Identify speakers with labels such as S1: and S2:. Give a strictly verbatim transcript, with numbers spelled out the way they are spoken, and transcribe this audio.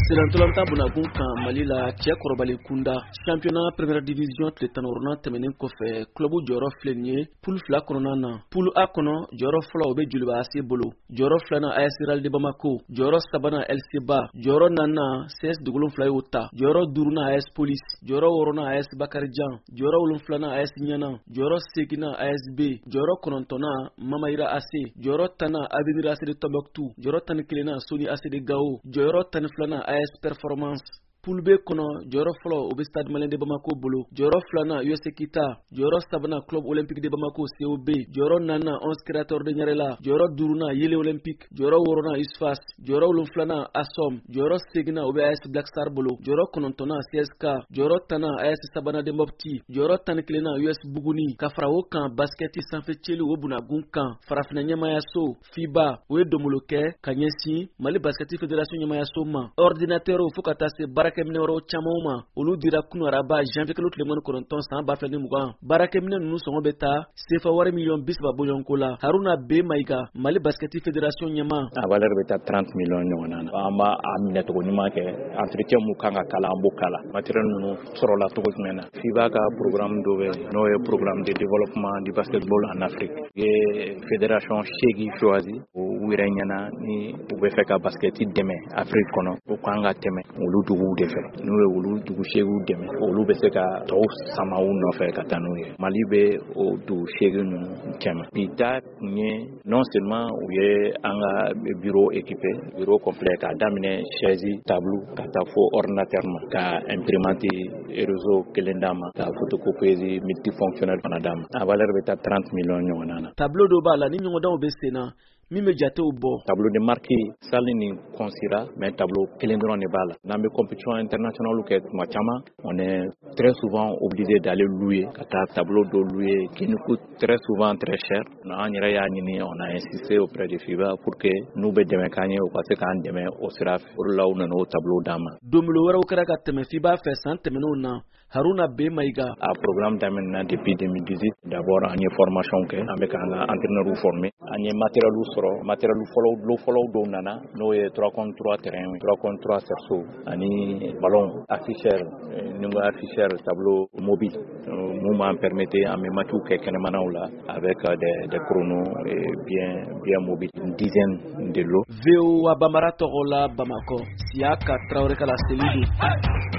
S1: Selantolanta Bunakun kan Mali la cɛ kɔrɔbali kunda championnat première division tile tan ni wɔɔrɔnan tɛmɛnen kɔfɛ club jɔyɔrɔ filɛ nin ye poule fila kɔnɔna na. Poule A kɔnɔ jɔyɔrɔ fɔlɔ o bɛ Joliba A C bolo, jɔyɔrɔ filanan A S Real de Bamako, jɔyɔrɔ sabanan L C Ba, jɔyɔrɔ naaninan C S Dugolonfila y'o ta, jɔyɔrɔ duurunan A S Police, jɔyɔrɔ wɔɔrɔnan A S Bakarijan, jɔyɔrɔ wolonfilanan A S Ɲana, jɔyɔrɔ seginnan A S B, jɔyɔrɔ kɔnɔntɔnnan Mamayira A C, jɔyɔrɔ tannan Avenir A C de Tombouctou, jɔyɔrɔ tan ni kelennan Soni A C de Gao, jɔyɔrɔ tan ni filanan A S Performance. Poule B kɔnɔ jɔyɔrɔ fɔlɔ o bɛ Stade Malien de Bamako bolo, jɔyɔrɔ filanan U S Kita, jɔyɔrɔ sabanan Club Olympique de Bamako C O B, jɔyɔrɔ naaninan onze Créateurs de Ɲarela, jɔyɔrɔ duurunan Yele Olympique, jɔyɔrɔ wɔɔrɔnan U S F A S, jɔyɔrɔ wolonfilanan Asom, jɔyɔrɔ seginnan o bɛ A S Black Star bolo, jɔyɔrɔ kɔnɔntɔnnan C S K, jɔyɔrɔ tannan A S Sabana de Mopti, jɔyɔrɔ tan ni kelennan U S Buguni, ka fara o kan basketi sanfɛ celu o Bunagun kan, farafinna ɲɛmayaso FIBA o ye donbolo kɛ ka ɲɛsin Mali Basketi Fédération ɲɛmayaso ma. Ordinateur fo ka taa se baarakɛminɛ wɛrɛw camanw ma, olu dira kunu araba janvier kalo tile mugan ni kɔnɔntɔn san ba fila ni mugan. Baarakɛminɛ ninnu sɔngɔ bɛ taa sefa wari miliyɔn bi saba bɔɲɔnko la. Haruna B. Mayiga, Mali Basketi Fédération ɲɛma.
S2: A valeur bɛ taa trente millions ɲɔgɔnna na. An b'a a minɛ cogo ɲuman kɛ, entretien mun kan ka kala an b'o kala. Matériel ninnu sɔrɔla cogo jumɛn na? FIBA ka programme dɔ bɛ yen n'o ye programme de développement du basketball en Afrique. U ye fédération seegin choisi u yɛrɛ ɲɛna ni u bɛ fɛ ka basketi dɛmɛ Afrique kɔnɔ, u kan ka tɛmɛ olu duguw de fɛ. N'u ye olu dugu seegiw dɛmɛ, olu bɛ se ka tɔw sama u nɔfɛ ka taa n'u ye. Mali bɛ o dugu seegin ninnu cɛma. Bi ta kun ye non seulement u ye an ka bureau équipé, bureau complet k'a daminɛ chaise, tableau ka taa fo ordinateur ma, ka imprimante réseau kelen d'a ma, ka photocopieuse multifonctionnel fana d'a ma. A valeur bɛ taa trente millions ɲɔgɔnna na.
S1: Tableau dɔ b'a la ni ɲɔgɔndanw bɛ sen na min bɛ jatew bɔ.
S2: Tableau de marque salle ni consira, mais tableau kelen dɔrɔn de b'a la. N'an bɛ compétition internationale kɛ tuma caman, on est très souvent obligé d'aller louer, ka taa tableau dɔ louer qui nous coûte très souvent très cher. An yɛrɛ y'a ɲini, on a insisté auprès de FIBA pour que n'u bɛ dɛmɛ k'an ye, u ka se k'an dɛmɛ o sira fɛ. O de la u nana o tableau d'an ma.
S1: Donbolo wɛrɛw kɛra ka tɛmɛ FIBA fɛ san tɛmɛnenw na. Haruna B. Mayiga.
S2: A programme daminɛna depuis deux mille dix-huit. D'abord an ye formation kɛ, an bɛ k'an ka entraîneur former. An ye matériel sɔrɔ, matériel fɔlɔw lo fɔlɔw dɔw nana n'o ye trois contre trois terrain, trois contre trois cerceau ani ballon afficheur, ni ko afficheur tableau mobile mun b'an permettre an bɛ matchw kɛ kɛnɛmanaw la avec des des chronos bien bien mobile, une dizaine de lots.
S1: V O A Bambara tɔgɔ la Bamakɔ, Siaka Traoré ka la Selidu.